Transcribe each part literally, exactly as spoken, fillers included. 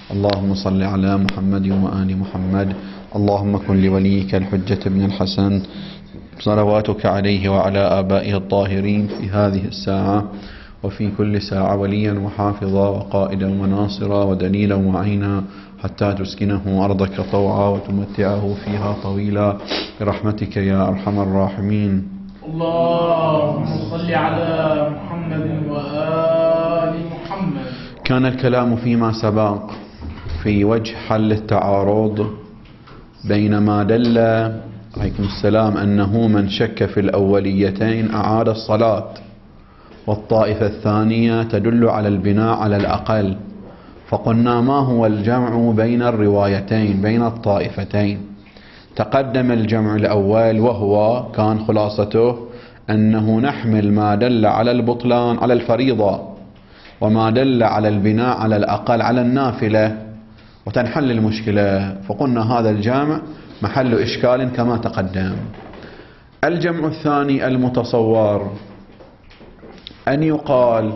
اللهم صل على محمد وآل محمد. اللهم كن لوليك الحجة بن الحسن صلواتك عليه وعلى آبائه الطاهرين في هذه الساعة وفي كل ساعة وليا وحافظا وقائدا وناصرا ودليلا وعينا حتى تسكنه أرضك طوعا وتمتعه فيها طويلا برحمتك يا أرحم الراحمين. اللهم صل على محمد وآل محمد. كان الكلام فيما سبق في وجه حل التعارض بين ما دل عليكم السلام أنه من شك في الأوليتين أعاد الصلاة، والطائفة الثانية تدل على البناء على الأقل. فقلنا ما هو الجمع بين الروايتين بين الطائفتين؟ تقدم الجمع الأول وهو كان خلاصته أنه نحمل ما دل على البطلان على الفريضة وما دل على البناء على الأقل على النافلة وتنحل المشكلة. فقلنا هذا الجمع محل إشكال كما تقدم. الجمع الثاني المتصور أن يقال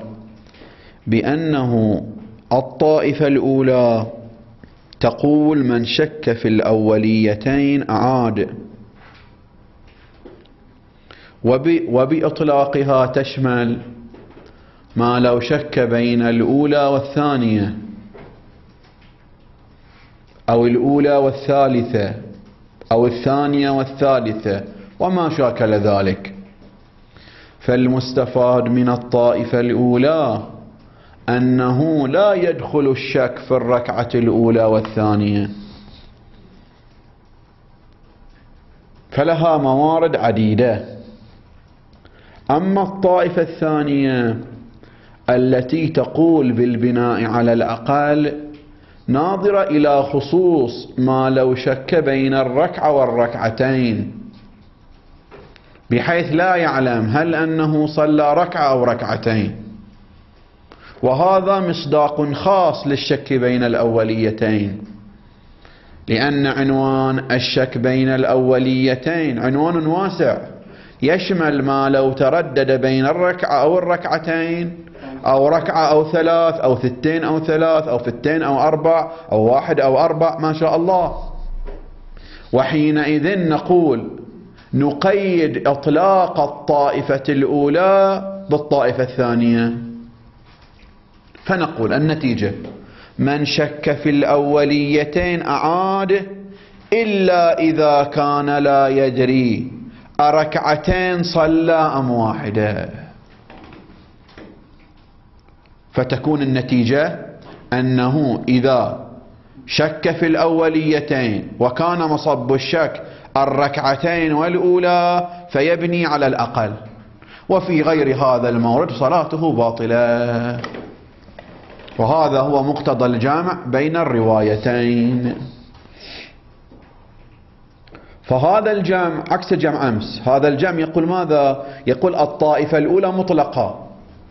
بأنه الطائفة الأولى تقول من شك في الأوليتين أعاد، وبإطلاقها تشمل ما لو شك بين الأولى والثانية أو الأولى والثالثة أو الثانية والثالثة وما شاكل ذلك. فالمستفاد من الطائفة الأولى أنه لا يدخل الشك في الركعة الأولى والثانية، فلها موارد عديدة. أما الطائفة الثانية التي تقول بالبناء على الأقل ناظرة إلى خصوص ما لو شك بين الركعة والركعتين بحيث لا يعلم هل أنه صلى ركعة أو ركعتين، وهذا مصداق خاص للشك بين الأوليتين، لأن عنوان الشك بين الأوليتين عنوان واسع يشمل ما لو تردد بين الركعة أو الركعتين أو ركعة أو ثلاث أو ثنتين أو ثلاث أو ثنتين أو أربع أو واحد أو أربع ما شاء الله. وحينئذ نقول نقيد إطلاق الطائفة الأولى بالطائفة الثانية، فنقول النتيجة من شك في الأوليتين أعاد إلا إذا كان لا يدري أركعتين صلى أم واحدة. فتكون النتيجة أنه إذا شك في الأوليتين وكان مصب الشك الركعتين والأولى فيبني على الأقل، وفي غير هذا المورد صلاته باطلة. وهذا هو مقتضى الجامع بين الروايتين. فهذا الجمع عكس جمع أمس. هذا الجمع يقول ماذا؟ يقول الطائفة الأولى مطلقة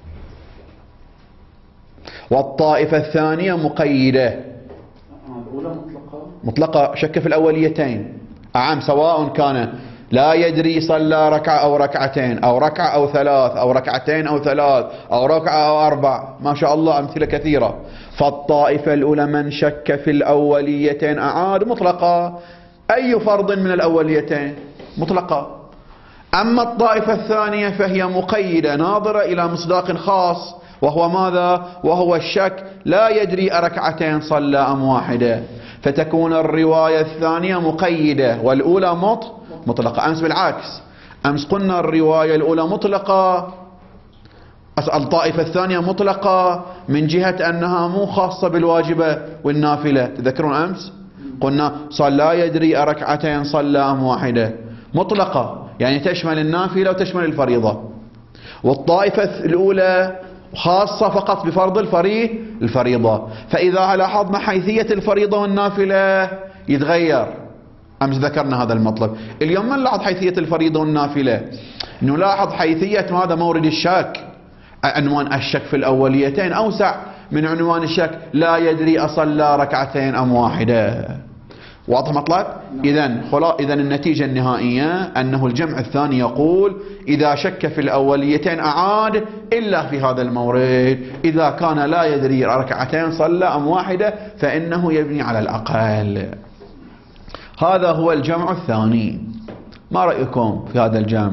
والطائفة الثانية مقيدة. الأولى مطلقة مطلقة شك في الأوليتين أعم، سواء كان لا يدري صلى ركعة أو ركعتين أو ركعة أو ثلاث أو ركعتين أو ثلاث أو ركعة أو أربع، ما شاء الله أمثلة كثيرة. فالطائفة الأولى من شك في الأوليتين أعاد مطلقة، أي فرض من الأوليتين مطلقة. أما الطائفة الثانية فهي مقيدة ناظرة إلى مصداق خاص، وهو ماذا؟ وهو الشك لا يدري أركعتين صلى أم واحدة، فتكون الرواية الثانية مقيدة والأولى مط مطلقة. أمس بالعكس، أمس قلنا الرواية الأولى مطلقة، الطائفة الثانية مطلقة من جهة أنها مو خاصة بالواجبة والنافلة. تذكرون أمس قلنا صلى يدري أركعتين صلى أم واحدة، مطلقة يعني تشمل النافلة وتشمل الفريضة. والطائفة الأولى خاصة فقط بفرض الفريض الفريضة. فإذا لاحظنا حيثية الفريضة والنافلة يتغير. أمس ذكرنا هذا المطلب. اليوم ما نلاحظ حيثية الفريضة والنافلة، نلاحظ حيثية ماذا؟ مورد الشك. عنوان الشك في الأوليتين أوسع من عنوان الشك لا يدري أصلى ركعتين أم واحدة. واضح مطلب؟ إذن خلاص، إذن النتيجة النهائية أنه الجمع الثاني يقول إذا شك في الأوليتين أعاد إلا في هذا المورد، إذا كان لا يدري ركعتين صلى أم واحدة فإنه يبني على الأقل. هذا هو الجمع الثاني. ما رأيكم في هذا الجمع؟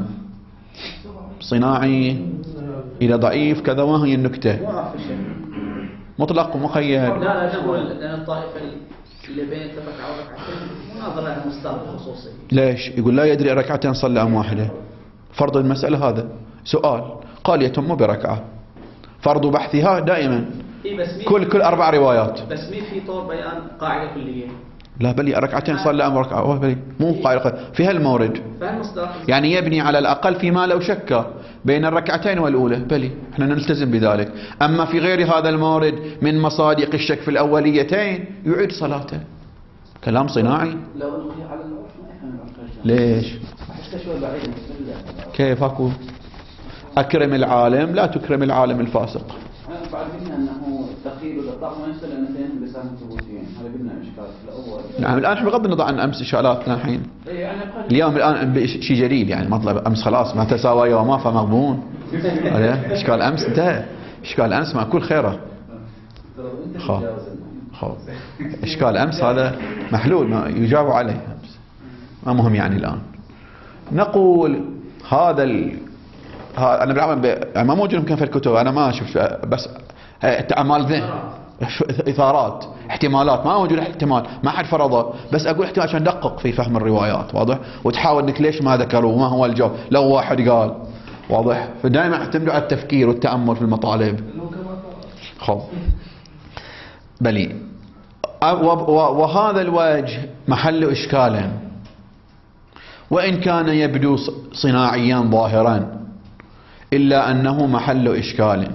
صناعي إلى ضعيف كذا، ما هي النكتة؟ مطلق ومقيد. لا لا نقول لأن الطائفة اللي بين ركعة وركعتين مناظرة لها مستوى خصوصي. ليش؟ يقول لا يدري ركعتين صلى أم واحدة. فرض المسألة هذا سؤال، قال يتم بركعة، فرض بحثها دائما إيه بس كل كل أربع روايات. بس مين في طور بيان قاعدة كلية؟ لا بلي ركعتين صلى أم ركعة، أوه بلي مو قاعدة في هالمورد، يعني يبني على الأقل فيما لو شك بين الركعتين والأولى، بلي احنا نلتزم بذلك. أما في غير هذا المورد من مصادق الشك في الأوليتين يعيد صلاته. كلام صناعي. لو نلغي على العرف ما يفهم العرف. ليش؟ حتى شوي بعيد. كيف اكو؟ أكرم العالم لا تكرم العالم الفاسق. بعد قلنا أنه التقييد والإطلاق ما يصل إلى اثنين بلسان ثبوتيين، هذا قلنا إشكال في الأول. نعم الآن احنا بغض النظر عن أمس إشكالاتنا الحين. اليوم الآن شيء جديد يعني مطلب أمس خلاص ما تساوى يوما فمغبون. هذا إشكال أمس انتهى، إشكال أمس مع كل خيره. خلاص خلاص إشكال أمس هذا محلول ما يجاب عليه أمس. ما مهم يعني الآن. نقول هذا ال... ها أنا بالعمل ب... يعني ما موجود يمكن في الكتب، أنا ما أشوف بس أعمال ذهن، إثارات، احتمالات، ما موجود احتمال، ما حد فرضه، بس أقول احتمال عشان ندقق في فهم الروايات، واضح؟ وتحاول إنك ليش ما ذكروا وما هو الجواب، لو واحد قال، واضح؟ فدائما اعتمدوا على التفكير والتأمل في المطالب. خب بلي وهذا الوجه محل إشكال، وإن كان يبدو صناعيا ظاهرا إلا أنه محل إشكال.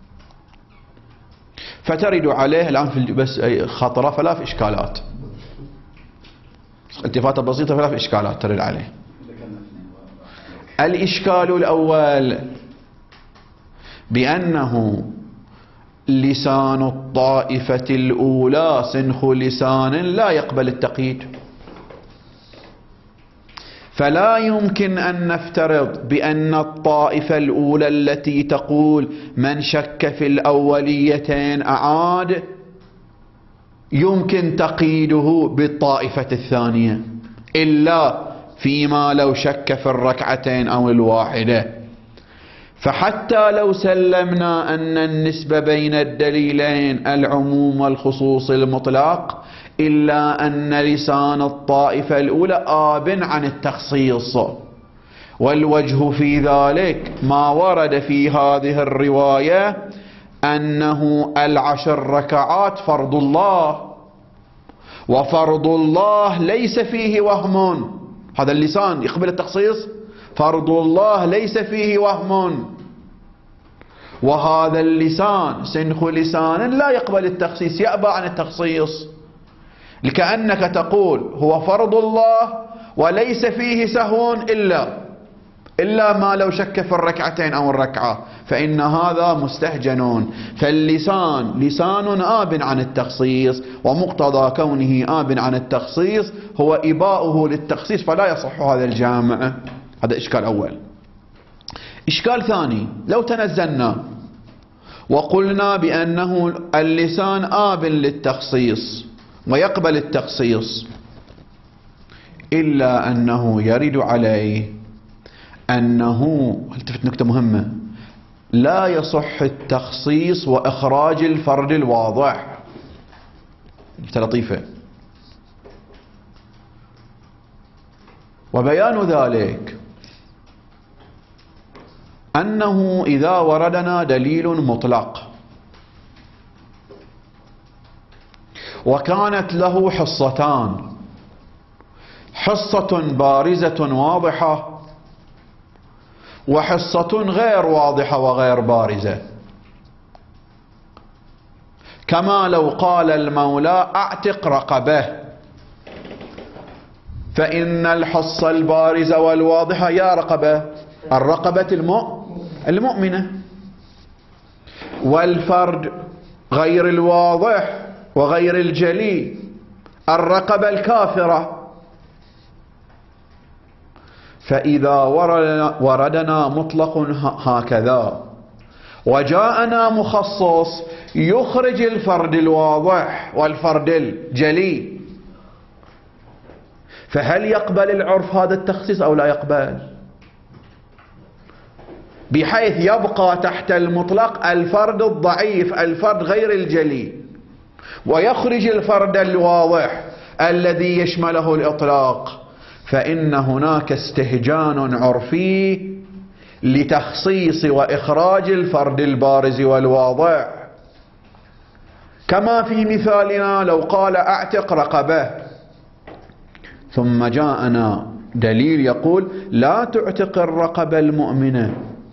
فترد عليه الآن في بس خطرة ثلاث إشكالات، التفاتة بسيطة ثلاث إشكالات ترد عليه. الإشكال الأول بأنه لسان الطائفة الأولى سنخ لسان لا يقبل التقييد، فلا يمكن أن نفترض بأن الطائفة الأولى التي تقول من شك في الأوليتين أعاد يمكن تقييده بالطائفة الثانية إلا فيما لو شك في الركعتين أو الواحدة. فحتى لو سلمنا أن النسبة بين الدليلين العموم والخصوص المطلق إلا أن لسان الطائفة الأولى آب عن التخصيص، والوجه في ذلك ما ورد في هذه الرواية أنه العشر ركعات فرض الله، وفرض الله ليس فيه وهم. هذا اللسان يقبل التخصيص، فرض الله ليس فيه وهم، وهذا اللسان سنخ لسان لا يقبل التخصيص، يأبى عن التخصيص، لكأنك تقول هو فرض الله وليس فيه سهو إلا إلا ما لو شك في الركعتين أو الركعة، فإن هذا مستهجن. فاللسان لسان آب عن التخصيص، ومقتضى كونه آب عن التخصيص هو إباؤه للتخصيص، فلا يصح هذا الجامع. هذا إشكال أول. إشكال ثاني، لو تنزلنا وقلنا بأنه اللسان آب للتخصيص ويقبل التخصيص، إلا أنه يرد عليه أنه، التفت نكتة مهمة، لا يصح التخصيص وإخراج الفرد الواضح. نكتة لطيفة. وبيان ذلك أنه إذا وردنا دليل مطلق وكانت له حصتان، حصة بارزة واضحة وحصة غير واضحة وغير بارزة، كما لو قال المولى أعتق رقبه، فإن الحصة البارزة والواضحة يا رقبة الرقبة المؤمنة، والفرد غير الواضح وغير الجلي الرقبة الكافرة. فإذا وردنا مطلق هكذا وجاءنا مخصص يخرج الفرد الواضح والفرد الجلي، فهل يقبل العرف هذا التخصيص أو لا يقبل؟ بحيث يبقى تحت المطلق الفرد الضعيف، الفرد غير الجلي، ويخرج الفرد الواضح الذي يشمله الإطلاق. فإن هناك استهجان عرفي لتخصيص وإخراج الفرد البارز والواضح، كما في مثالنا لو قال أعتق رقبة ثم جاءنا دليل يقول لا تعتق الرقبة المؤمنة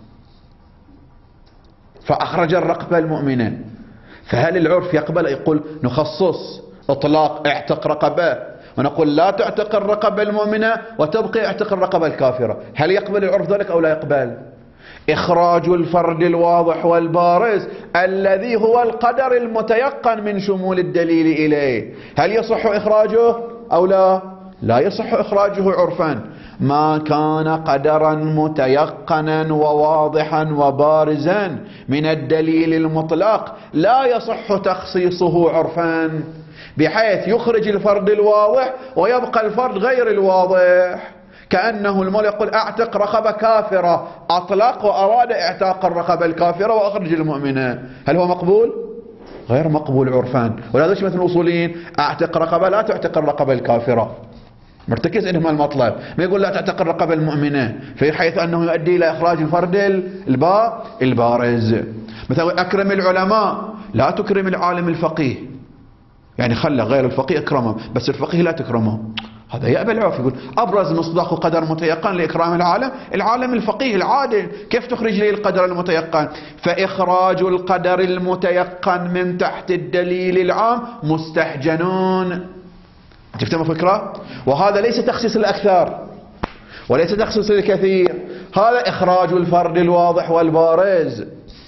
فأخرج الرقبة المؤمنة، فهل العرف يقبل يقول نخصص إطلاق اعتق رقبة ونقول لا تعتق الرقبة المؤمنة وتبقي اعتق الرقبة الكافرة؟ هل يقبل العرف ذلك أو لا يقبل؟ إخراج الفرد الواضح والبارز الذي هو القدر المتيقن من شمول الدليل إليه، هل يصح إخراجه أو لا؟ لا يصح إخراجه عرفا. ما كان قدرا متيقنا وواضحا وبارزا من الدليل المطلق لا يصح تخصيصه عرفا، بحيث يخرج الفرد الواضح ويبقى الفرد غير الواضح. كأنه المولى يقول أعتق رقبة كافرة، أطلق وأراد اعتاق الرقبة الكافرة وأخرج المؤمنة، هل هو مقبول؟ غير مقبول عرفا. ولهذا مثل الأصوليين أعتق رقبة لا تعتق الرقبة الكافرة، مرتكز عندهم المطلب، ما يقول لا تعتق الرقبة المؤمنة، في حيث أنه يؤدي إلى إخراج الفرد الباء البارز. مثلا أكرم العلماء لا تكرم العالم الفقيه، يعني خلى غير الفقيه اكرمه بس الفقيه لا تكرمه، هذا يأبى العرف. يقول أبرز مصداق قدر متيقن لإكرام العالم العالم الفقيه العادل، كيف تخرج لي القدر المتيقن؟ فإخراج القدر المتيقن من تحت الدليل العام مستحجنون. تفهم الفكرة؟ وهذا ليس تخصيص الأكثر وليس تخصيص الكثير، هذا إخراج الفرد الواضح والبارز.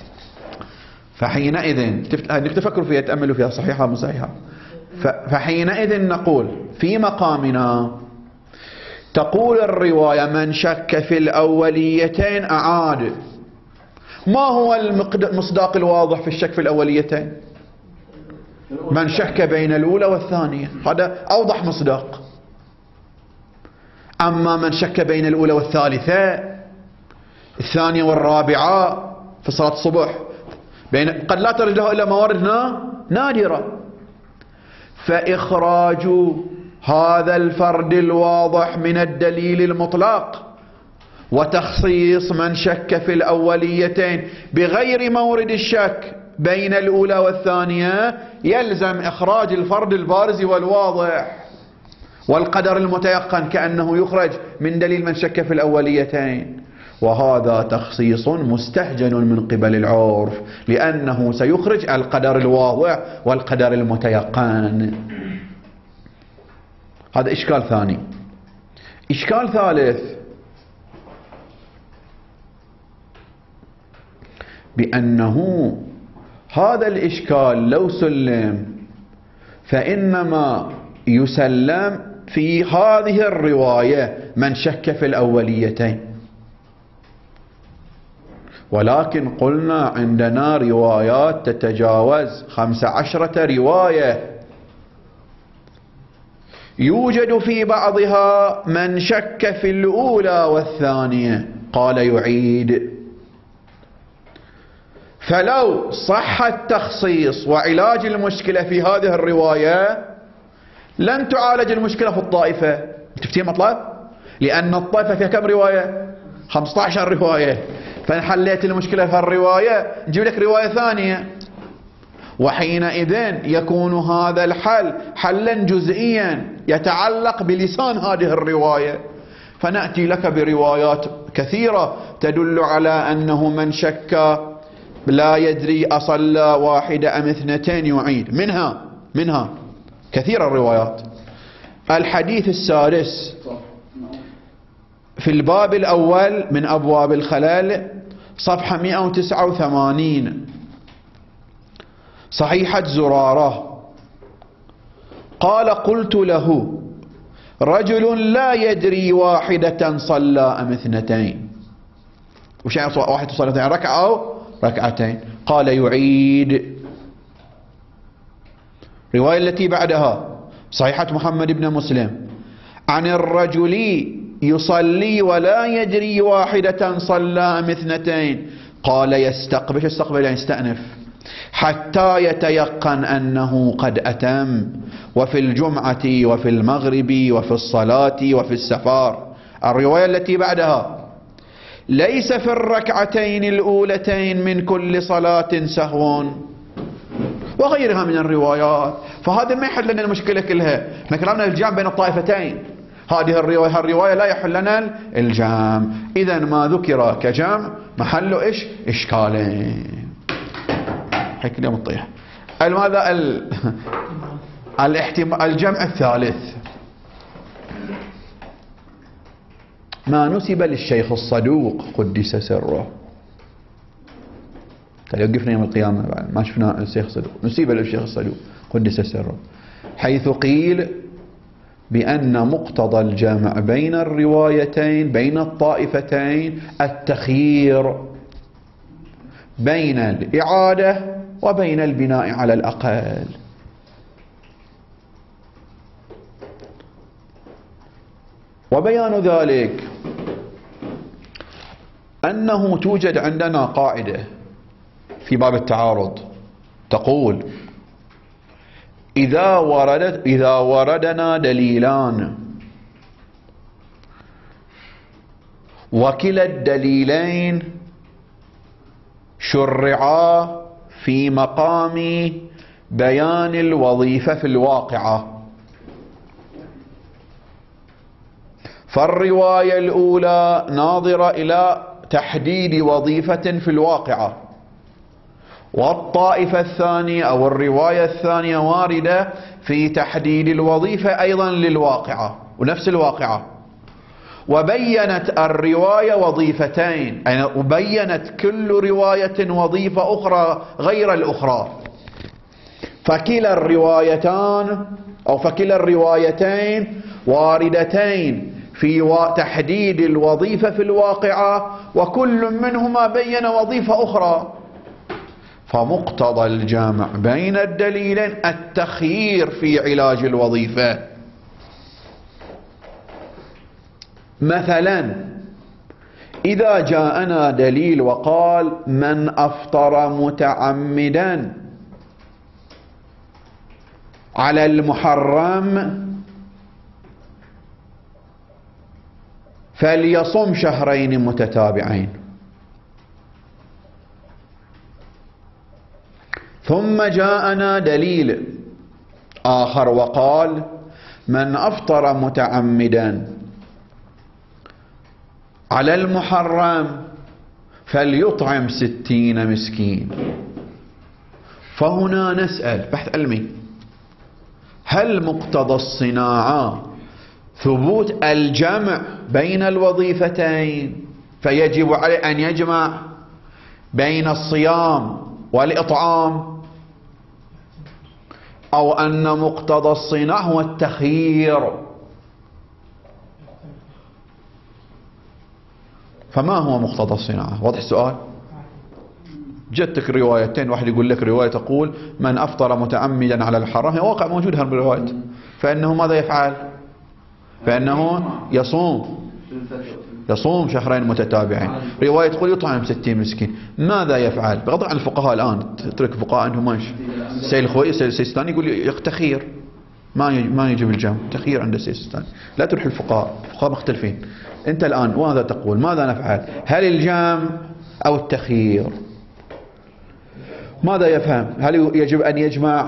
فحينئذ تفكروا فيها تأملوا فيها صحيحة مو صحيحة. فحينئذ نقول في مقامنا تقول الرواية من شك في الأوليتين أعاد. ما هو المصداق الواضح في الشك في الأوليتين؟ من شك بين الأولى والثانية، هذا أوضح مصداق. أما من شك بين الأولى والثالثة، الثانية والرابعة في صلاة الصبح، بين قد لا ترد له إلا موارد نادرة، فإخراج هذا الفرد الواضح من الدليل المطلق وتخصيص من شك في الأوليتين بغير مورد الشك بين الأولى والثانية يلزم إخراج الفرد البارز والواضح والقدر المتيقن كأنه يخرج من دليل من شك في الأوليتين. وهذا تخصيص مستهجن من قبل العرف، لأنه سيخرج القدر الواضح والقدر المتيقن. هذا إشكال ثاني. إشكال ثالث، بأنه هذا الإشكال لو سلم فإنما يسلم في هذه الرواية من شك في الأوليتين، ولكن قلنا عندنا روايات تتجاوز خمس عشرة رواية، يوجد في بعضها من شك في الأولى والثانية قال يعيد. فلو صح التخصيص وعلاج المشكلة في هذه الرواية لن تعالج المشكلة في الطائفة. تفتهم مطلب؟ لأن الطائفة فيها كم رواية؟ خمسة عشر رواية، فنحليت المشكلة في الرواية نجيب لك رواية ثانية، وحينئذ يكون هذا الحل حلا جزئيا يتعلق بلسان هذه الرواية، فنأتي لك بروايات كثيرة تدل على أنه من شك لا يدري أصلى واحدة أم اثنتين يعيد. منها منها كثير الروايات. الحديث السادس في الباب الأول من أبواب الخلال صفحة مئة وتسعة وثمانين، صحيحة زرارة، قال قلت له رجل لا يدري واحدة صلى أم اثنتين. وش يعني واحد صلى اثنتين، ركعة أو ركعتين؟ قال يعيد. رواية التي بعدها صحيحة محمد بن مسلم عن الرجل يصلي ولا يدري واحدة صلى أم اثنتين، قال يستقبل. يستقبل يعني يستأنف حتى يتيقن أنه قد أتم، وفي الجمعة وفي المغرب وفي الصلاة وفي السفر. الرواية التي بعدها ليس في الركعتين الأولتين من كل صلاة سهو، وغيرها من الروايات. فهذا ما يحل لنا المشكلة كلها. احنا كلامنا الجمع بين الطائفتين، هذه الرواية الرواية لا يحل لنا الجمع. إذا ما ذكر كجمع محله إيش؟ إشكالين. هيك اليوم الطيح. ماذا ال... الاحتمال الجمع الثالث ما نسب للشيخ الصدوق قدس سره. يوقفنا يوم القيامة بعد ما شفنا الشيخ الصدوق، نسيب للشيخ الصدوق قدس سره، حيث قيل بأن مقتضى الجمع بين الروايتين بين الطائفتين التخيير بين الإعادة وبين البناء على الأقل. وبيان ذلك أنه توجد عندنا قاعدة في باب التعارض تقول إذا وردت إذا وردنا دليلان وكلا الدليلين شرعا في مقام بيان الوظيفة في الواقعة، فالرواية الأولى ناظرة إلى تحديد وظيفة في الواقعة، والطائفة الثانية أو الرواية الثانية واردة في تحديد الوظيفة أيضا للواقعة ونفس الواقعة، وبينت الرواية وظيفتين، يعني وبينت كل رواية وظيفة أخرى غير الأخرى، فكلا الروايتان أو فكلا الروايتين واردتين في تحديد الوظيفة في الواقعة، وكل منهما بين وظيفة أخرى. فمقتضى الجمع بين الدليلين التخيير في علاج الوظيفة. مثلا إذا جاءنا دليل وقال من أفطر متعمدا على المحرم فليصم شهرين متتابعين، ثم جاءنا دليل آخر وقال من أفطر متعمدا على المحرم فليطعم ستين مسكين. فهنا نسأل بحث علمي، هل مقتضى الصناعة ثبوت الجمع بين الوظيفتين فيجب عليه أن يجمع بين الصيام والإطعام، أو أن مقتضى الصناعة هو التخيير؟ فما هو مقتضى الصناعة؟ واضح السؤال؟ جدتك روايتين، واحد يقول لك رواية تقول من أفطر متعمدا على الحرام، هي واقع موجود هالروايات، فإنه ماذا يفعل؟ فإنه يصوم يصوم شهرين متتابعين. رواية تقول يطعم ستين مسكين، ماذا يفعل؟ بغض عن الفقهاء الآن، تترك الفقهاء عندهم ماشي. سيد الخوي سيد السيستاني يقول تخيير، ما ما يجب الجمع، تخيير عند السيد السيستاني. لا تروح الفقهاء، الفقهاء مختلفين. أنت الآن ماذا تقول؟ ماذا نفعل؟ هل الجمع أو التخيير؟ ماذا يفهم؟ هل يجب أن يجمع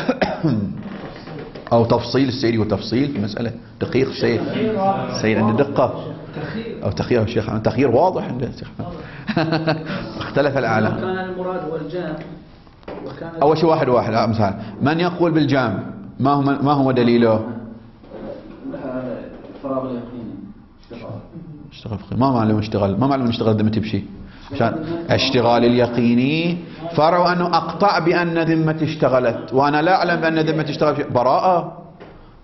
أو تفصيل؟ السيد يقول تفصيل في مسألة دقيق. السيد السيد عنده دقة أو تخيير. الشيخ تخيير واضح عنده الشيخ. اختلف الأعلام. كان المراد هو الجامع وكان أول شيء واحد واحد مثلا من يقول بالجامع ما هو ما هو دليله؟ فراغ اليقيني اشتغال اشتغل ما معلوم اشتغل ما معلوم اشتغل ذمتي بشيء، عشان اشتغال اليقيني فرع أنه أقطع بأن ذمتي اشتغلت وأنا لا أعلم بأن ذمتي اشتغلت. براءة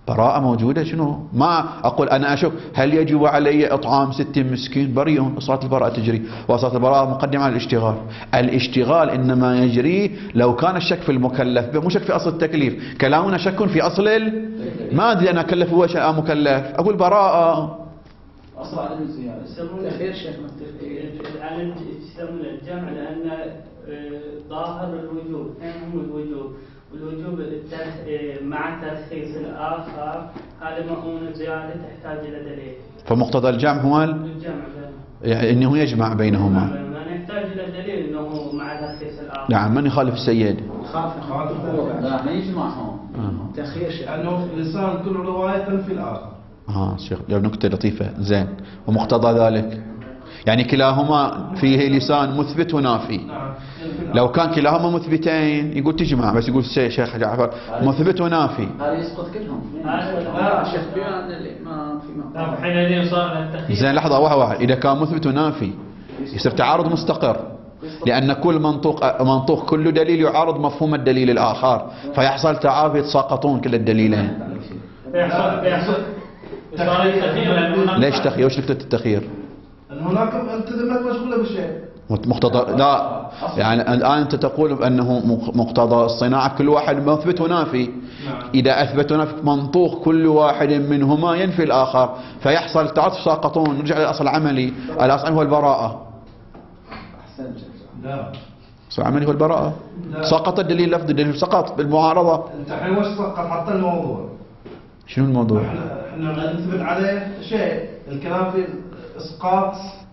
براءة موجودة شنو؟ ما أقول أنا أشك هل يجب علي إطعام ستين مسكين؟ بريء، صلاة البراءة تجري، وصلاة البراءة مقدمة على الاشتغال. الاشتغال إنما يجري لو كان الشك في المكلف، مو شك في أصل التكليف. كلامنا شك في أصل ال... ما أدري أنا أكلف هو شيء مكلف، أقول براءة. أصل عدم الزيادة. يسمونه تخير شيخ العلم يسمونه الجمع لأن ظاهر الوجوب، هم الوجوب، والوجوب مع ترخيص الآخر هذا مؤونة زيادة تحتاج إلى دليل. فمقتضى الجمع هو ال... الجمع يعني أنه يجمع بينهما. ما نحتاج إلى دليل أنه مع ترخيص الآخر. نعم، من يخالف السيد؟ خاف لا ما يجمعهم. تخير شيخ لأنه لسان كل رواية تنفي الآخر. اه شيخ جاب نكتة لطيفة. زين، ومقتضى ذلك يعني كلاهما فيه لسان مثبت ونافي. نعم. لو كان كلاهما مثبتين يقول تجمع، بس يقول شيخ جعفر مثبت ونافي. هذا يسقط كلهم. لا شيخ بما أن الإمام في مقام. طيب حينئذ صار التخيير. زين لحظة، واحد واحد إذا كان مثبت ونافي يصير تعارض مستقر، لأن كل منطوق منطوق كل دليل يعارض مفهوم الدليل الآخر، فيحصل تعارض، يتساقطون كل الدليلين. بيحصل بيحصل صار التخيير لأنه ليش تخيير؟ وش نكتة التخيير؟ أن هناك أنت ذمتك مشغولة بالشيء. مقتضى لا، يعني الآن أنت تقول أنه مقتضى الصناعة كل واحد مثبت ونافي. إذا أثبت ونافي منطوق كل واحد منهما ينفي الآخر، فيحصل تعارض، يتساقطون. نرجع للأصل العملي، الأصل هو البراءة. أحسنت. لا. الأصل العملي هو البراءة. لا. سقط الدليل اللفظي، الدليل سقط بالمعارضة. أنت الحين وش سقط حتى الموضوع؟ شنو الموضوع؟ احنا احنا نثبت عليه شيء، الكلام في اسقاط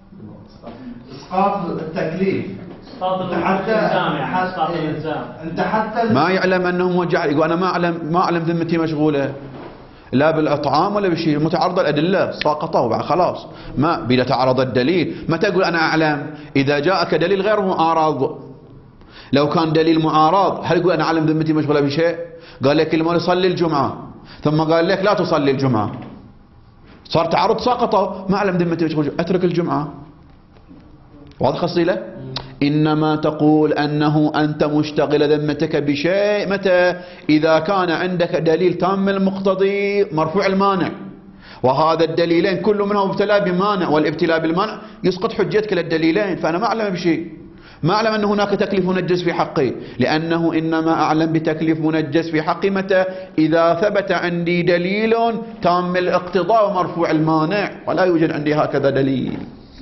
اسقاط التكليف. اسقاط انت حتى الالزام، يعني حتى اسقاط الالزام. انت حتى ما يعلم أنه موجع، يقول أنا ما أعلم، ما أعلم ذمتي مشغولة لا بالإطعام ولا بشيء، متعارضة الأدلة ساقطوا بعد خلاص. ما بلا تعارض الدليل، متى تقول أنا أعلم؟ إذا جاءك دليل غير معارض. لو كان دليل معارض هل يقول أنا أعلم ذمتي مشغولة بشيء؟ قال لك المولى صلي الجمعة، ثم قال لك لا تصلي الجمعة، صار تعارض ساقطه. ما أعلم ذمتي مشغولة، أترك الجمعة. واضح الصيلة؟ إنما تقول أنه أنت مشتغل ذمتك بشيء متى؟ إذا كان عندك دليل تام المقتضي مرفوع المانع، وهذا الدليلين كل منهم ابتلاء بمانع، والابتلاء بالمانع يسقط حجتك للدليلين. فأنا ما أعلم بشيء، ما أعلم أن هناك تكليف منجز في حقي، لأنه إنما أعلم بتكليف منجز في حقي متى؟ إذا ثبت عندي دليل تام الاقتضاء ومرفوع المانع، ولا يوجد عندي هكذا دليل.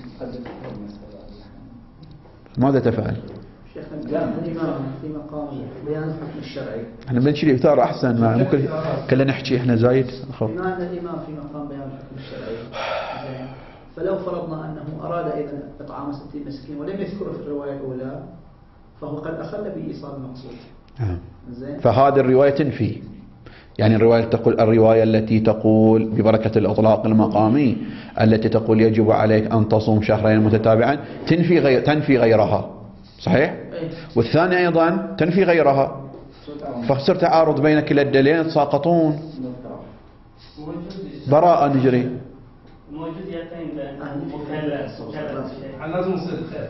ماذا تفعل؟ شيخ الإمام في مقام بيان الحكم الشرعي. احنا بنشري إثار أحسن، ما ممكن كلنا نحكي احنا زايد. بما أن الإمام في مقام بيان الحكم الشرعي، زين، فلو فرضنا أنه أراد إذا إطعام ستين مسكين ولم يذكره في الرواية الأولى، فهو قد أخل بإيصال المقصود. زين. فهذه الرواية تنفي، يعني الرواية تقول الرواية التي تقول ببركة الإطلاق المقامي التي تقول يجب عليك أن تصوم شهرين متتابعا تنفي غير تنفي غيرها، صحيح؟ والثانية أيضا تنفي غيرها، فصار تعارض بين كلا الدليلين يتساقطون. براءة نجري. موجوديتين مكلف مكلف. لازم نصير خير.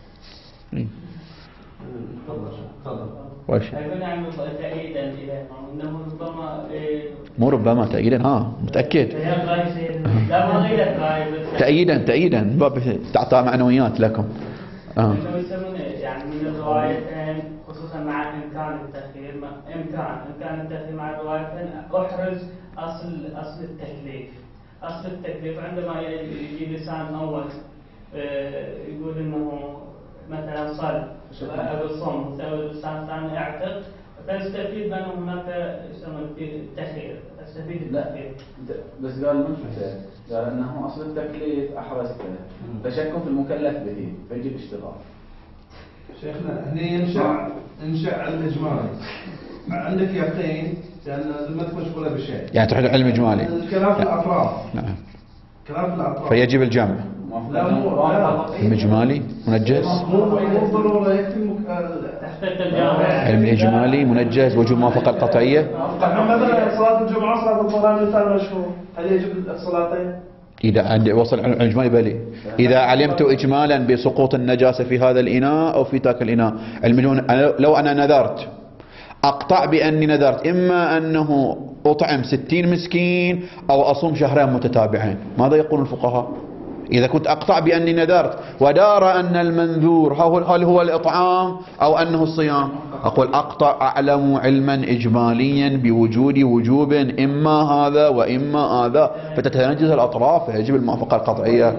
تفضل تفضل. وش؟ أيضا نعم تأييدا إلى أنه ربما مو ربما تأييدا، ها متأكد. لا ما غيرت رأي تأييدا تأييدا باب تعطى معنويات لكم. آه. إنه يسمونه يعني من الروايتين خصوصا مع إمكان التخيير، إمكان إمكان التخيير مع الروايتين أحرز أصل أصل التكليف. أصل التكليف عندما يجي لسان أول يقول إنه مثلا صل أو صم، لسان ثاني اعتق، فنستفيد من هناك يسمى التخيير، نستفيد التخيير. بس قال نقطة، قال أنه أصل التكليف أحرزته، فشك في المكلف به فيجب اشتغال. شيخنا هنا ينشأ ينشأ الإجمالي، عندك يقين لأن ذمتك مشغولة بشيء. يعني تحل علم إجمالي. الكلام في الأطراف. نعم. كلام في الأطراف. فيجب الجمع. لا مو علم إجمالي منجز. مو مو ضرورة يكفي تحقيق الجامع. علم إجمالي منجز وجوب موافقة القطعية. مثلا صلاة الجمعة صلاة الظهر مثال مشهور، هل يجب الصلاتين؟ إذا عندي وصل علم إجمالي بلي. إذا علمت إجمالا بسقوط النجاسة في هذا الإناء أو في ذاك الإناء، علم لو أنا نذرت أقطع بأني نذرت إما أنه أطعم ستين مسكين أو أصوم شهرين متتابعين. ماذا يقول الفقهاء؟ إذا كنت أقطع بأني نذرت ودار أن المنذور هل هو الإطعام أو أنه الصيام، أقول أقطع أعلم علما إجماليا بوجود وجوب إما هذا وإما هذا، فتتنجز الأطراف فيجب الموافقة القطعية.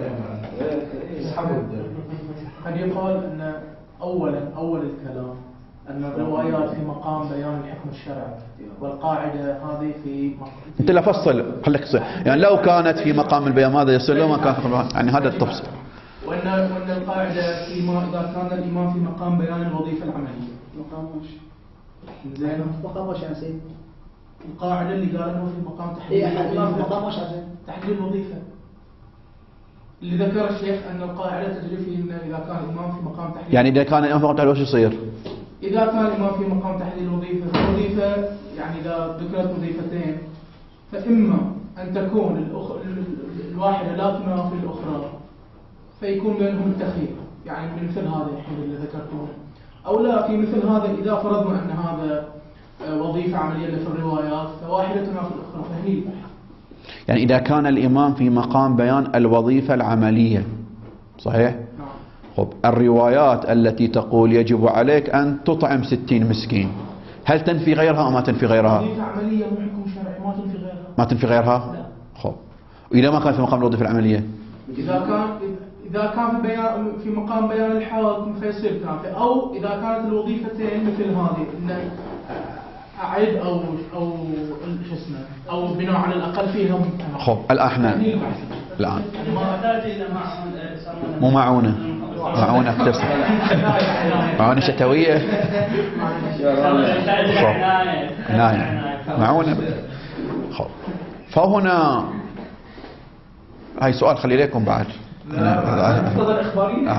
قد يقال أن أولا أول الكلام أن الروايات في مقام بيان الحكم الشرعي، والقاعدة هذه في مقام. أنت لا فصل خليك صل. يعني لو كانت في مقام البيان ماذا يصير لو ما كان يعني هذا التفصيل. وأن وأن القاعدة في ما إذا كان الإمام في مقام بيان الوظيفة العملية. مقام وش؟ زين. مقام وش يا سيد؟ القاعدة اللي قال إنه في مقام تحديد. إيه الإمام في مقام وش يا سيد؟ تحديد الوظيفة. اللي ذكر الشيخ أن القاعدة تجري في إن إذا كان الإمام في مقام تحديد. يعني إذا كان الإمام في مقام تحديد وش يصير؟ إذا كان الإمام في مقام تحديد الوظيفة، الوظيفة يعني إذا ذكرت وظيفتين فإما أن تكون الأخ... الواحدة لا تنافي الأخرى فيكون بينهم التخيير، يعني مثل هذا الحين اللي ذكرته، أو لا في مثل هذا إذا فرضنا أن هذا وظيفة عملية في الروايات فواحدة تنافي الأخرى فهني البحث. يعني إذا كان الإمام في مقام بيان الوظيفة العملية صحيح؟ نعم. خب الروايات التي تقول يجب عليك أن تطعم ستين مسكين هل تنفي غيرها أو ما تنفي غيرها؟ وظيفة عملية مو حكم شرعي ما تنفي غيرها. ما تنفي غيرها؟ لا. خب وإذا ما كان في مقام الوظيفة العملية؟ إذا كان إذا كان في بيان في مقام بيان الحاكم فيصير كافي، أو إذا كانت الوظيفتين مثل هذه إن أعد أو أو شو اسمه أو بناء على الأقل فيها ممكن. خب الآن احنا الآن مو معونة معونة اختصر معونة شتوية نايم معونة خب فهنا هاي سؤال خلي لكم بعد مقتضى الإخبارية.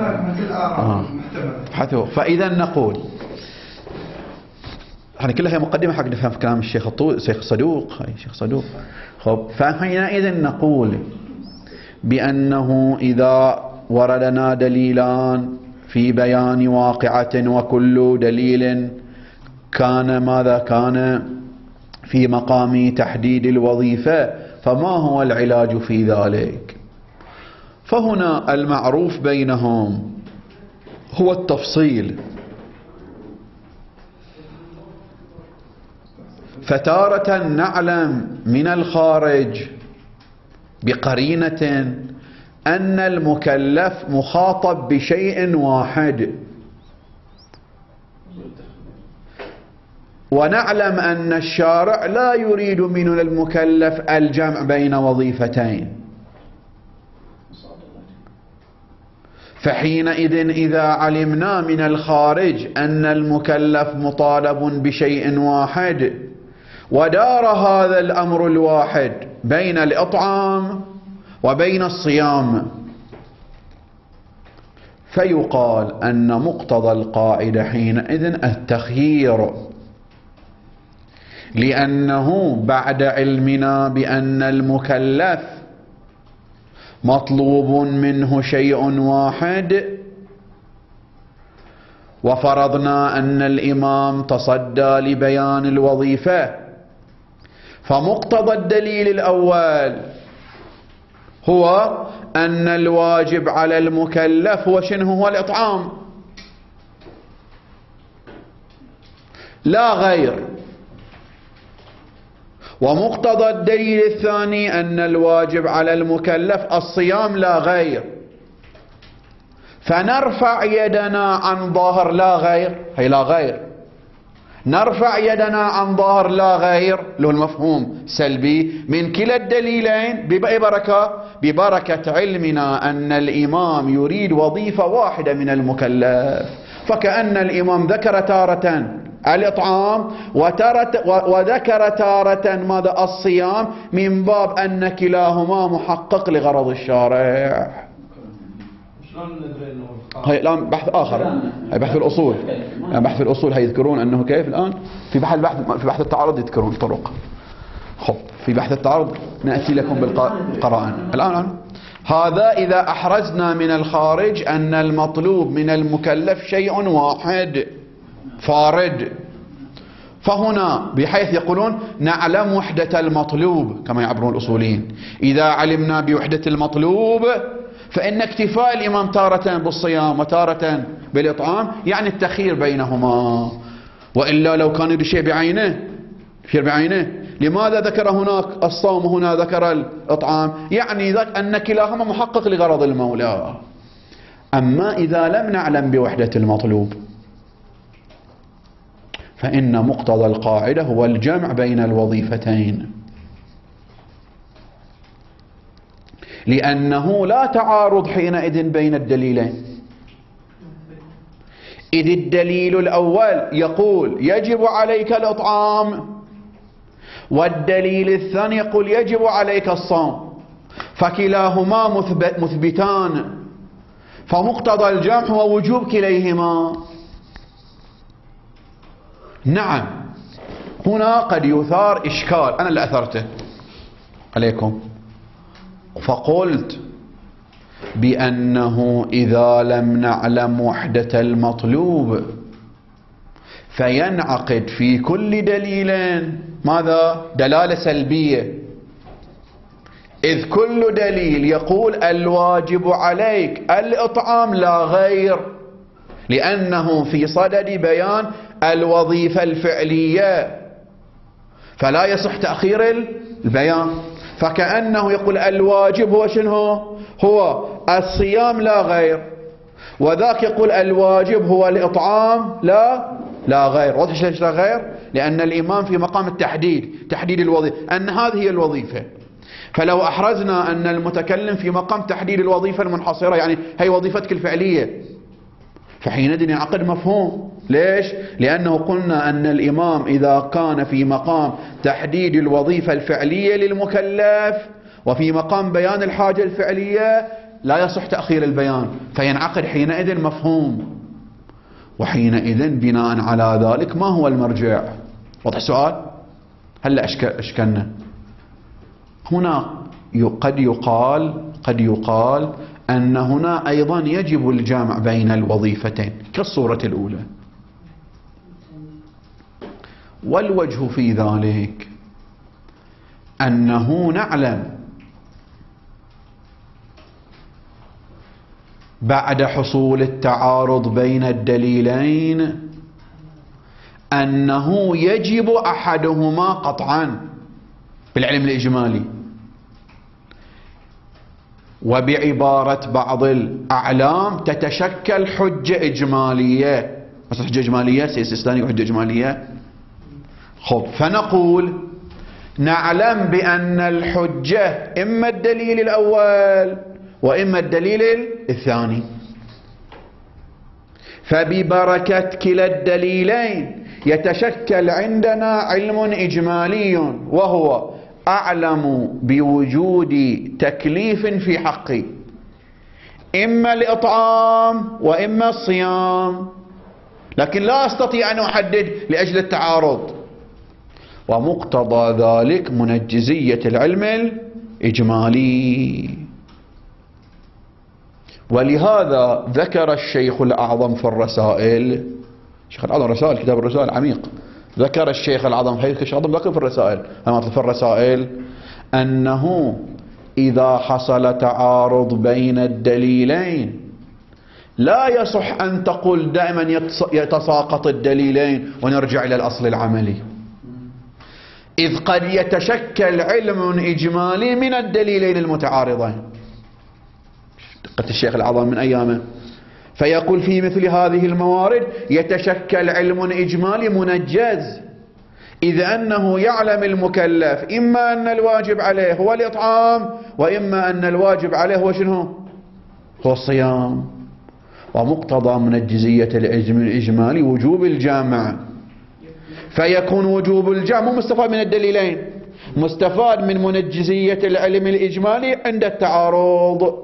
آه. فإذا نقول يعني كلها هي مقدمة حق نفهم كلام الشيخ الطويل الشيخ صدوق هاي الشيخ صدوق. خب فحينئذ نقول بأنه إذا وردنا دليلان في بيان واقعة وكل دليل كان ماذا كان في مقام تحديد الوظيفة فما هو العلاج في ذلك؟ فهنا المعروف بينهم هو التفصيل. فتارة نعلم من الخارج بقرينة أن المكلف مخاطب بشيء واحد، ونعلم أن الشارع لا يريد من المكلف الجمع بين وظيفتين. فحينئذ إذا علمنا من الخارج أن المكلف مطالب بشيء واحد ودار هذا الأمر الواحد بين الإطعام وبين الصيام، فيقال أن مقتضى القاعدة حينئذ التخيير، لأنه بعد علمنا بأن المكلف مطلوب منه شيء واحد وفرضنا أن الإمام تصدى لبيان الوظيفة، فمقتضى الدليل الأول هو أن الواجب على المكلف هو شنو؟ هو الإطعام لا غير. ومقتضى الدليل الثاني أن الواجب على المكلف الصيام لا غير، فنرفع يدنا عن ظاهر لا غير، هي لا غير، نرفع يدنا عن ظاهر لا غير له المفهوم سلبي من كلا الدليلين بأي بركة؟ ببركة علمنا أن الإمام يريد وظيفة واحدة من المكلف، فكأن الإمام ذكر تارة الإطعام وذكر تارة ماذا؟ الصيام، من باب أن كلاهما محقق لغرض الشارع. هاي الآن بحث آخر، هاي بحث الأصول، يعني بحث الأصول هاي يذكرون أنه كيف الآن في بحث البحث في بحث التعارض يذكرون طرق. خب في بحث التعارض نأتي لكم بالقرائن. الآن هذا إذا أحرزنا من الخارج أن المطلوب من المكلف شيء واحد فارد، فهنا بحيث يقولون نعلم وحدة المطلوب كما يعبرون الأصوليين. إذا علمنا بوحدة المطلوب فإن اكتفاء الإمام تارة بالصيام وتارة بالإطعام يعني التخيير بينهما، وإلا لو كان يريد شيء بعينه شيء بعينه لماذا ذكر هناك الصوم وهنا ذكر الإطعام؟ يعني ذاك أن كلاهما محقق لغرض المولى. أما إذا لم نعلم بوحدة المطلوب فإن مقتضى القاعدة هو الجمع بين الوظيفتين، لأنه لا تعارض حينئذ بين الدليلين، إذ الدليل الأول يقول يجب عليك الإطعام، والدليل الثاني يقول يجب عليك الصوم، فكلاهما مثبت مثبتان، فمقتضى الجمع هو وجوب كليهما. نعم هنا قد يثار إشكال أنا اللي أثرته عليكم، فقلت بأنه إذا لم نعلم وحدة المطلوب فينعقد في كل دليل ماذا؟ دلالة سلبية، إذ كل دليل يقول الواجب عليك الإطعام لا غير، لأنه في صدد بيان الوظيفة الفعلية فلا يصح تأخير البيان، فكأنه يقول الواجب هو شنو؟ هو الصيام لا غير، وذاك يقول الواجب هو الإطعام لا لا غير. واضح ليش لا غير؟ لأن الإمام في مقام التحديد، تحديد الوظيفة، أن هذه هي الوظيفة. فلو أحرزنا أن المتكلم في مقام تحديد الوظيفة المنحصرة، يعني هي وظيفتك الفعلية، فحينئذ ينعقد مفهوم. ليش؟ لأنه قلنا أن الإمام إذا كان في مقام تحديد الوظيفة الفعلية للمكلف وفي مقام بيان الحاجة الفعلية لا يصح تأخير البيان، فينعقد حينئذ مفهوم. وحينئذ بناء على ذلك ما هو المرجع؟ واضح السؤال؟ هلا أشكلنا هنا قد يقال قد يقال أن هنا أيضا يجب الجمع بين الوظيفتين كالصورة الأولى، والوجه في ذلك أنه نعلم بعد حصول التعارض بين الدليلين أنه يجب أحدهما قطعا بالعلم الإجمالي، وبعبارة بعض الأعلام تتشكل حجة إجمالية، مثلا حجة إجمالية سيستاني وحجة إجمالية. خب فنقول نعلم بأن الحجة إما الدليل الأول وإما الدليل الثاني، فببركة كلا الدليلين يتشكل عندنا علم إجمالي، وهو أعلم بوجود تكليف في حقي إما الإطعام وإما الصيام، لكن لا أستطيع أن أحدد لأجل التعارض، ومقتضى ذلك منجزية العلم الإجمالي. ولهذا ذكر الشيخ الأعظم في الرسائل، الشيخ الأعظم رسائل كتاب الرسائل عميق، ذكر الشيخ الأعظم حيث الشيخ الأعظم ذكر في الرسائل أما في الرسائل أنه إذا حصل تعارض بين الدليلين لا يصح أن تقول دائما يتساقط الدليلين ونرجع إلى الأصل العملي، إذ قد يتشكل علم إجمالي من الدليلين المتعارضين. دقة الشيخ الأعظم من أيامه، فيقول في مثل هذه الموارد يتشكل علم إجمالي منجز، إذ أنه يعلم المكلف إما أن الواجب عليه هو الإطعام وإما أن الواجب عليه هو شنو؟ هو الصيام. ومقتضى منجزية العلم الإجمالي وجوب الجامع، فيكون وجوب الجمع مو مستفاد من الدليلين، مستفاد من منجزية العلم الإجمالي عند التعارض.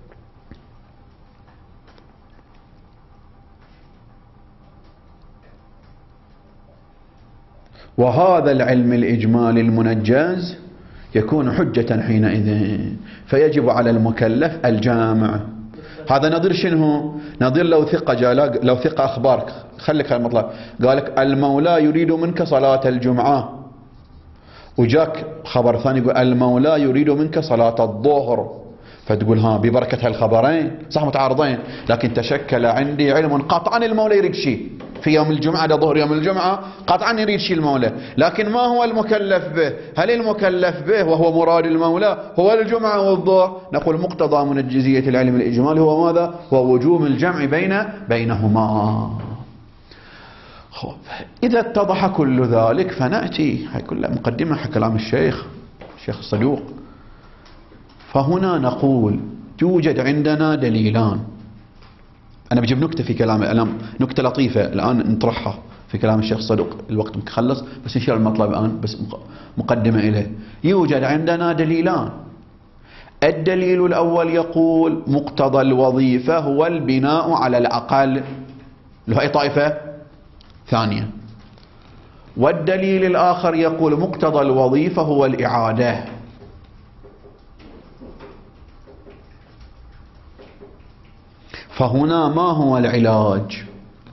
وهذا العلم الإجمالي المنجز يكون حجة حينئذ، فيجب على المكلف الجامع. هذا نظير شنو؟ نظير لو ثقة جاء لو ثقة أخبارك، خليك هالمطلب، قال لك المولى يريد منك صلاة الجمعة، وجاك خبر ثاني يقول المولى يريد منك صلاة الظهر، فتقول ها ببركة هالخبرين صح متعارضين، لكن تشكل عندي علم قطعا المولى يريد شيء في يوم الجمعة، ده ظهر يوم الجمعة قطعا يريد شيء المولى، لكن ما هو المكلف به؟ هل المكلف به وهو مراد المولى هو الجمعة والظهر؟ نقول مقتضى منجزية العلم الإجمالي هو ماذا؟ هو وجوب الجمع بين بينهما. خب إذا اتضح كل ذلك فنأتي، هاي كلها مقدمة حق كلام الشيخ الشيخ الصدوق. فهنا نقول يوجد عندنا دليلان. أنا بجيب نكتة في كلام الآن، نكتة لطيفة الآن نطرحها في كلام الشيخ الصدوق، الوقت مخلص بس نشير المطلب الآن بس مقدمة إليه. يوجد عندنا دليلان. الدليل الأول يقول مقتضى الوظيفة هو البناء على الأقل، له أي طائفة ثانية. والدليل الآخر يقول مقتضى الوظيفة هو الإعادة. فهنا ما هو العلاج؟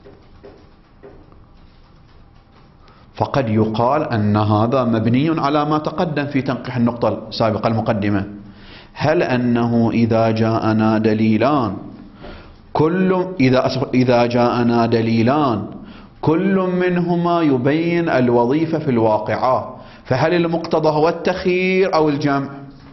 فقد يقال أن هذا مبني على ما تقدم في تنقيح النقطة السابقة المقدمة. هل أنه إذا جاءنا دليلان كل إذا إذا جاءنا دليلان كل منهما يبين الوظيفة في الواقعة، فهل المقتضى هو التخيير أو الجمع؟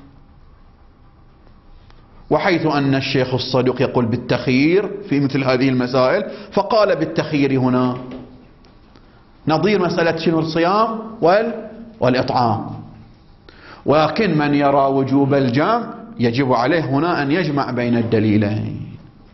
وحيث أن الشيخ الصدوق يقول بالتخيير في مثل هذه المسائل فقال بالتخيير هنا، نظير مسألة شنو الصيام وال والإطعام. ولكن من يرى وجوب الجمع يجب عليه هنا أن يجمع بين الدليلين.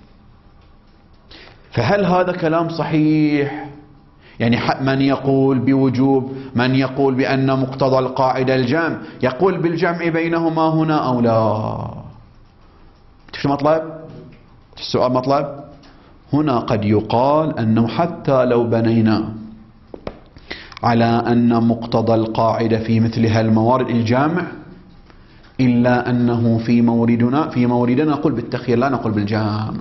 فهل هذا كلام صحيح؟ يعني من يقول بوجوب، من يقول بأن مقتضى القاعدة الجمع، يقول بالجمع بينهما هنا أو لا؟ شو مطلب؟ السؤال مطلب هنا قد يقال أنه حتى لو بنينا على أن مقتضى القاعدة في مثل هالموارد الجامع، إلا أنه في موردنا في موردنا نقول بالتخيير لا نقول بالجامع.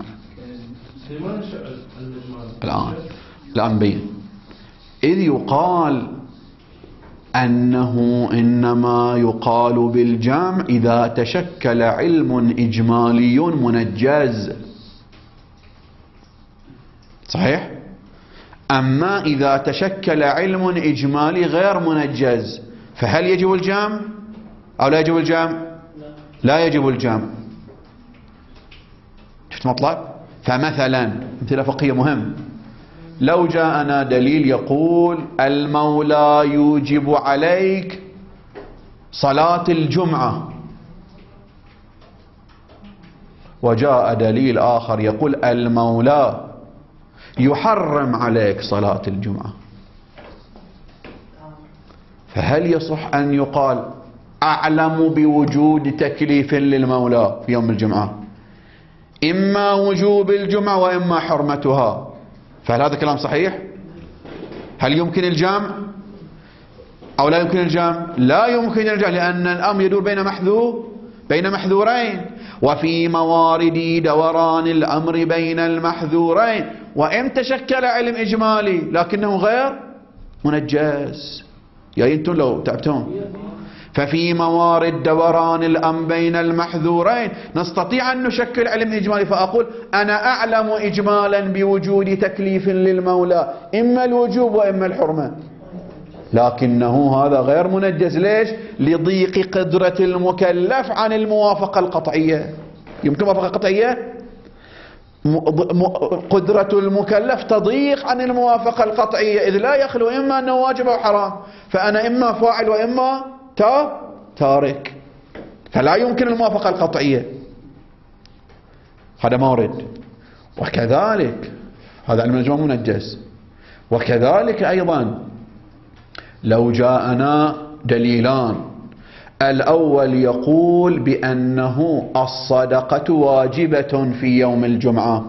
الآن الآن بين إذ يقال أنه إنما يقال بالجمع إذا تشكل علم إجمالي منجز، صحيح؟ أما إذا تشكل علم إجمالي غير منجز فهل يجب الجمع أو لا يجب الجمع؟ لا يجب الجمع. شفت مطلب؟ فمثلا مثل فقهي مهم، لو جاءنا دليل يقول المولى يوجب عليك صلاة الجمعة، وجاء دليل آخر يقول المولى يحرم عليك صلاة الجمعة، فهل يصح أن يقال أعلم بوجود تكليف للمولى في يوم الجمعة، إما وجوب الجمعة وإما حرمتها؟ فهل هذا كلام صحيح؟ هل يمكن الجمع أو لا يمكن الجمع؟ لا يمكن الجمع، لأن الأمر يدور بين محذور بين محذورين، وفي موارد دوران الأمر بين المحذورين، وإن تشكل علم إجمالي لكنه غير منجز. يا أنتم لو تعبتون، ففي موارد دوران الأمر بين المحذورين نستطيع أن نشكل علم إجمالي، فأقول أنا أعلم إجمالا بوجود تكليف للمولى إما الوجوب وإما الحرمة، لكنه هذا غير منجز. ليش؟ لضيق قدرة المكلف عن الموافقة القطعية. يمكن موافقة قطعية؟ قدرة المكلف تضيق عن الموافقة القطعية، إذ لا يخلو إما أنه واجب أو حرام، فأنا إما فاعل وإما تارك، فلا يمكن الموافقة القطعية. هذا مورد. وكذلك هذا علم الإجمال منجز. وكذلك أيضا لو جاءنا دليلان، الأول يقول بأنه الصدقة واجبة في يوم الجمعة،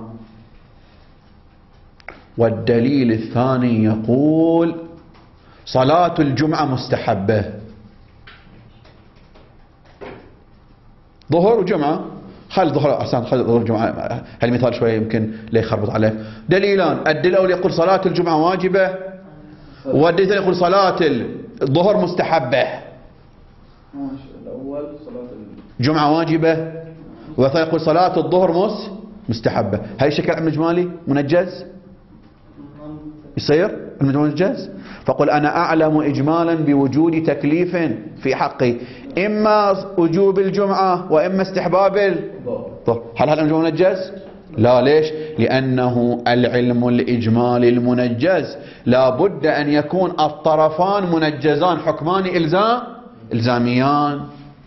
والدليل الثاني يقول صلاة الجمعة مستحبة، ظهر وجمعة، خل ظهر أحسن خل ظهر الجمعة، هالمثال شوية يمكن لا يخربط عليك. دليلان، الدليل الأول يقول صلاة الجمعة واجبة، والدليل الثاني يقول صلاة الظهر مستحبة. الأول صلاة الجمعة واجبة، والثاني يقول صلاة الظهر مس مستحبة. هاي شكل علم إجمالي منجز يصير المنجز. فقل أنا أعلم إجمالا بوجود تكليف في حقي، إما وجوب الجمعة وإما استحباب الظهر. هل هذا الإجمال منجز؟ لا. ليش؟ لأنه العلم الإجمالي المنجز لا بد أن يكون الطرفان منجزان، حكمان إلزام إلزاميان.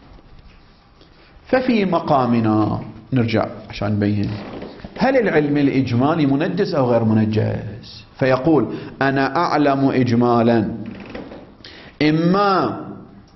ففي مقامنا نرجع عشان نبين هل العلم الإجمالي منجز أو غير منجز. فيقول أنا أعلم إجمالا إما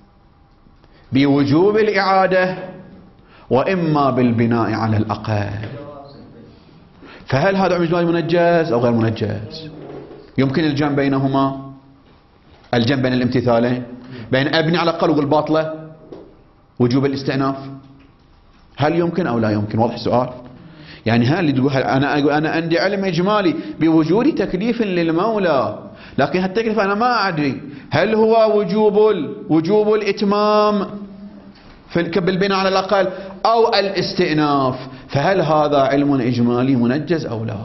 بوجوب الإعادة وإما بالبناء على الأقل. فهل هذا علم إجمالي منجز أو غير منجز؟ يمكن الجمع بينهما، الجمع بين الامتثالين، بين أبني على الأقل وقل باطلة وجوب الاستئناف. هل يمكن أو لا يمكن؟ واضح السؤال؟ يعني هل تقول أنا أقول أنا عندي علم إجمالي بوجود تكليف للمولى، لكن هالتكليف أنا ما أدري هل هو وجوب وجوب الإتمام في بالبناء على الأقل أو الاستئناف. فهل هذا علم إجمالي منجز أو لا؟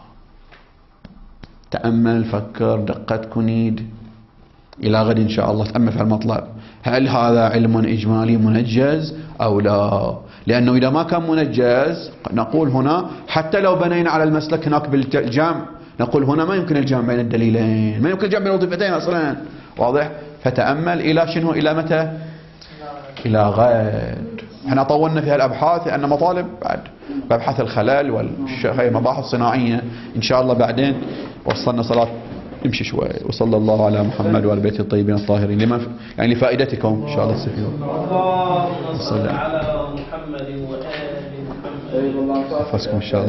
تأمل، فكر، دقت كنيد. إلى غد إن شاء الله تأمل في المطلب. هل هذا علم إجمالي منجز أو لا؟ لأنه إذا ما كان منجز نقول هنا حتى لو بنينا على المسلك هناك بالجمع نقول هنا ما يمكن الجمع بين الدليلين، ما يمكن الجمع بين الوظيفتين أصلا. واضح؟ فتأمل إلى شنو؟ إلى متى؟ إلى غد. احنا طولنا في هالأبحاث لأن مطالب بعد مبحث الخلل والشيء مباحث صناعية. إن شاء الله بعدين وصلنا صلاة نمشي شوي. وصلى الله على محمد وعلى بيته الطيبين الطاهرين لما يعني لفائدتكم إن شاء الله تستفيدون. اللهم صل على محمد وآل محمد. إن شاء الله.